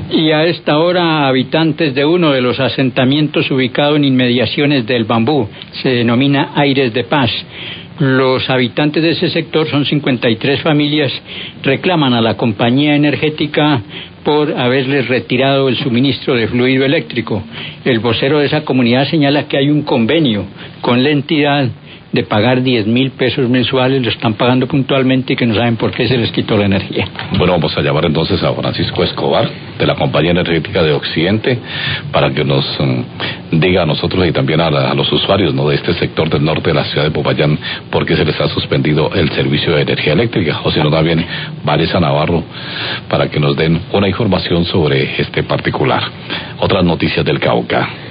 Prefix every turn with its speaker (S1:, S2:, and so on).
S1: Y a esta hora, habitantes de uno de los asentamientos ubicados en inmediaciones del Bambú, se denomina Aires de Paz. Los habitantes de ese sector, son 53 familias, reclaman a la compañía energética por haberles retirado el suministro de fluido eléctrico. El vocero de esa comunidad señala que hay un convenio con la entidad de pagar 10.000 pesos mensuales, lo están pagando puntualmente y que no saben por qué se les quitó la energía.
S2: Bueno, vamos a llamar entonces a Francisco Escobar, de la Compañía Energética de Occidente, para que nos diga a nosotros y también a los usuarios, ¿no?, de este sector del norte de la ciudad de Popayán, por qué se les ha suspendido el servicio de energía eléctrica. O si no, también Vanessa Navarro, para que nos den una información sobre este particular. Otras noticias del Cauca.